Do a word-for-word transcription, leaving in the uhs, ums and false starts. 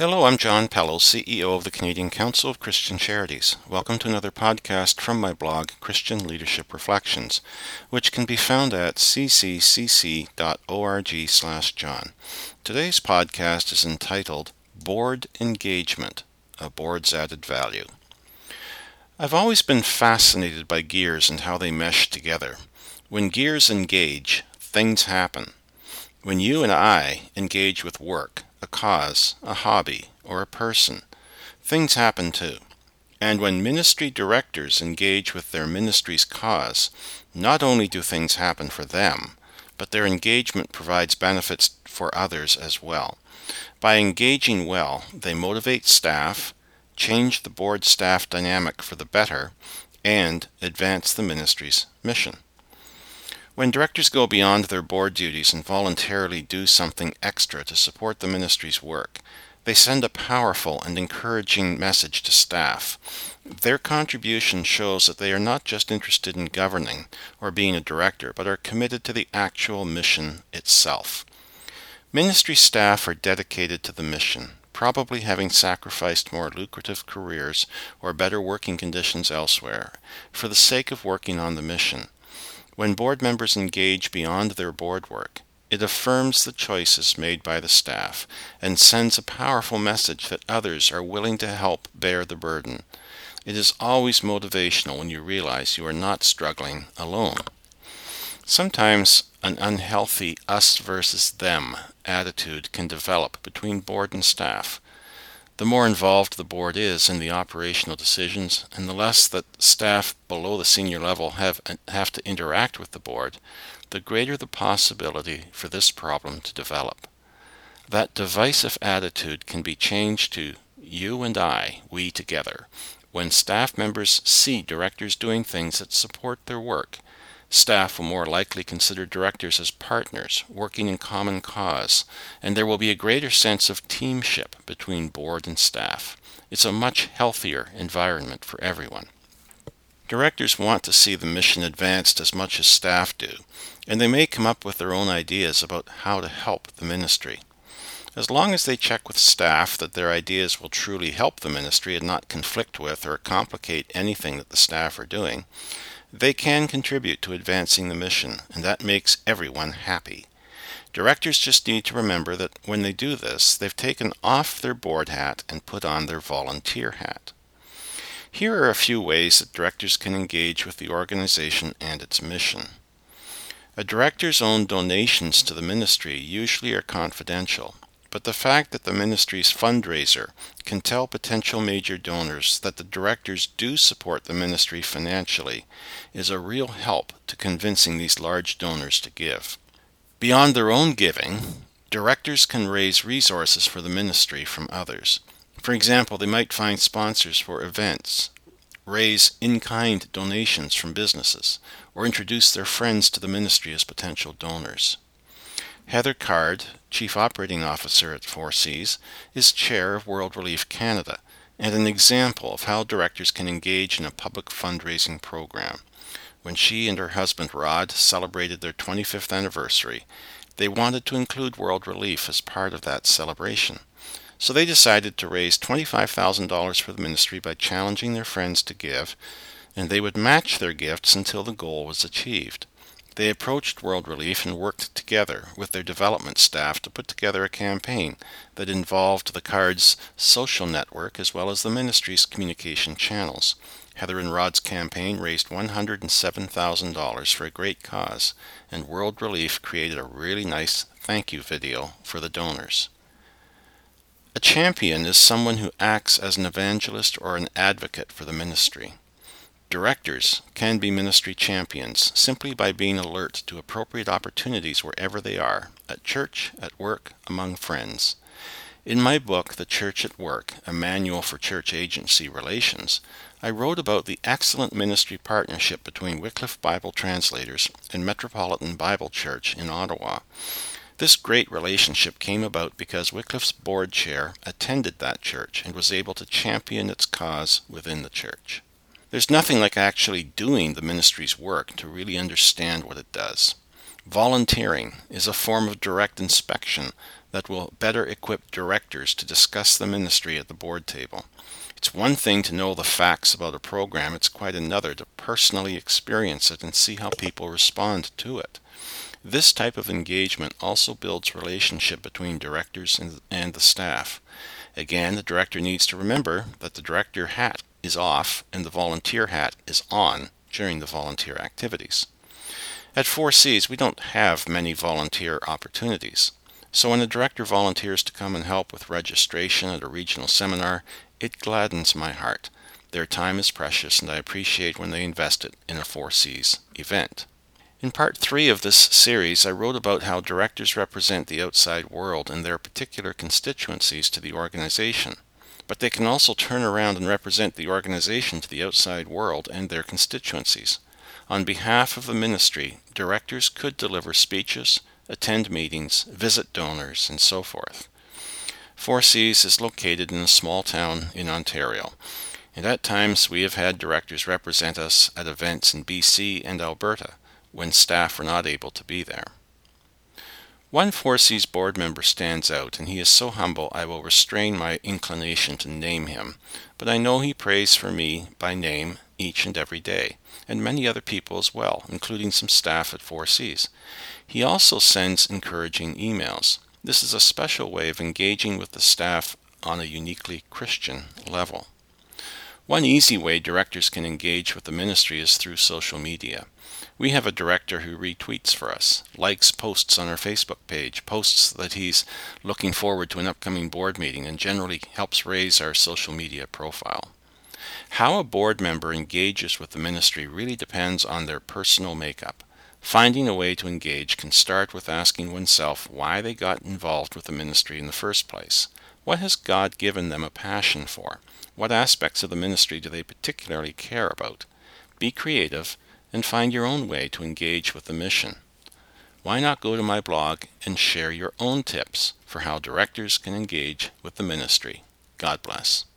Hello, I'm John Pello, C E O of the Canadian Council of Christian Charities. Welcome to another podcast from my blog, Christian Leadership Reflections, which can be found at c c c c dot org slash John. Today's podcast is entitled Board Engagement, a Board's Added Value. I've always been fascinated by gears and how they mesh together. When gears engage, things happen. When you and I engage with work, a cause, a hobby, or a person, things happen too. And when ministry directors engage with their ministry's cause, not only do things happen for them, but their engagement provides benefits for others as well. By engaging well, they motivate staff, change the board staff dynamic for the better, and advance the ministry's mission. When directors go beyond their board duties and voluntarily do something extra to support the ministry's work, they send a powerful and encouraging message to staff. Their contribution shows that they are not just interested in governing or being a director, but are committed to the actual mission itself. Ministry staff are dedicated to the mission, probably having sacrificed more lucrative careers or better working conditions elsewhere for the sake of working on the mission. When board members engage beyond their board work, it affirms the choices made by the staff and sends a powerful message that others are willing to help bear the burden. It is always motivational when you realize you are not struggling alone. Sometimes an unhealthy us versus them attitude can develop between board and staff. The more involved the board is in the operational decisions, and the less that staff below the senior level have, have to interact with the board, the greater the possibility for this problem to develop. That divisive attitude can be changed to you and I, we together. When staff members see directors doing things that support their work, staff will more likely consider directors as partners working in common cause, and there will be a greater sense of teamship between board and staff. It's a much healthier environment for everyone. Directors want to see the mission advanced as much as staff do, and they may come up with their own ideas about how to help the ministry. As long as they check with staff that their ideas will truly help the ministry and not conflict with or complicate anything that the staff are doing, they can contribute to advancing the mission, and that makes everyone happy. Directors just need to remember that when they do this, they've taken off their board hat and put on their volunteer hat. Here are a few ways that directors can engage with the organization and its mission. A director's own donations to the ministry usually are confidential, but the fact that the ministry's fundraiser can tell potential major donors that the directors do support the ministry financially is a real help to convincing these large donors to give. Beyond their own giving, directors can raise resources for the ministry from others. For example, they might find sponsors for events, raise in-kind donations from businesses, or introduce their friends to the ministry as potential donors. Heather Card, Chief Operating Officer at Four Seas, is Chair of World Relief Canada and an example of how directors can engage in a public fundraising program. When she and her husband Rod celebrated their twenty-fifth anniversary, they wanted to include World Relief as part of that celebration. So they decided to raise twenty-five thousand dollars for the ministry by challenging their friends to give, and they would match their gifts until the goal was achieved. They approached World Relief and worked together with their development staff to put together a campaign that involved the Card's social network as well as the ministry's communication channels. Heather and Rod's campaign raised one hundred seven thousand dollars for a great cause, and World Relief created a really nice thank you video for the donors. A champion is someone who acts as an evangelist or an advocate for the ministry. Directors can be ministry champions simply by being alert to appropriate opportunities wherever they are, at church, at work, among friends. In my book, The Church at Work, a manual for church agency relations, I wrote about the excellent ministry partnership between Wycliffe Bible Translators and Metropolitan Bible Church in Ottawa. This great relationship came about because Wycliffe's board chair attended that church and was able to champion its cause within the church. There's nothing like actually doing the ministry's work to really understand what it does. Volunteering is a form of direct inspection that will better equip directors to discuss the ministry at the board table. It's one thing to know the facts about a program, it's quite another to personally experience it and see how people respond to it. This type of engagement also builds relationship between directors and, and the staff. Again, the director needs to remember that the director hat is off and the volunteer hat is on during the volunteer activities. At four C's, we don't have many volunteer opportunities. So when a director volunteers to come and help with registration at a regional seminar, it gladdens my heart. Their time is precious and I appreciate when they invest it in a four C's event. In part three of this series, I wrote about how directors represent the outside world and their particular constituencies to the organization. But they can also turn around and represent the organization to the outside world and their constituencies. On behalf of the ministry, directors could deliver speeches, attend meetings, visit donors, and so forth. four C's is located in a small town in Ontario, and at times we have had directors represent us at events in B C and Alberta when staff were not able to be there. One four C's board member stands out, and he is so humble I will restrain my inclination to name him, but I know he prays for me by name each and every day, and many other people as well, including some staff at four C's. He also sends encouraging emails. This is a special way of engaging with the staff on a uniquely Christian level. One easy way directors can engage with the ministry is through social media. We have a director who retweets for us, likes posts on our Facebook page, posts that he's looking forward to an upcoming board meeting, and generally helps raise our social media profile. How a board member engages with the ministry really depends on their personal makeup. Finding a way to engage can start with asking oneself why they got involved with the ministry in the first place. What has God given them a passion for? What aspects of the ministry do they particularly care about? Be creative and find your own way to engage with the mission. Why not go to my blog and share your own tips for how directors can engage with the ministry? God bless.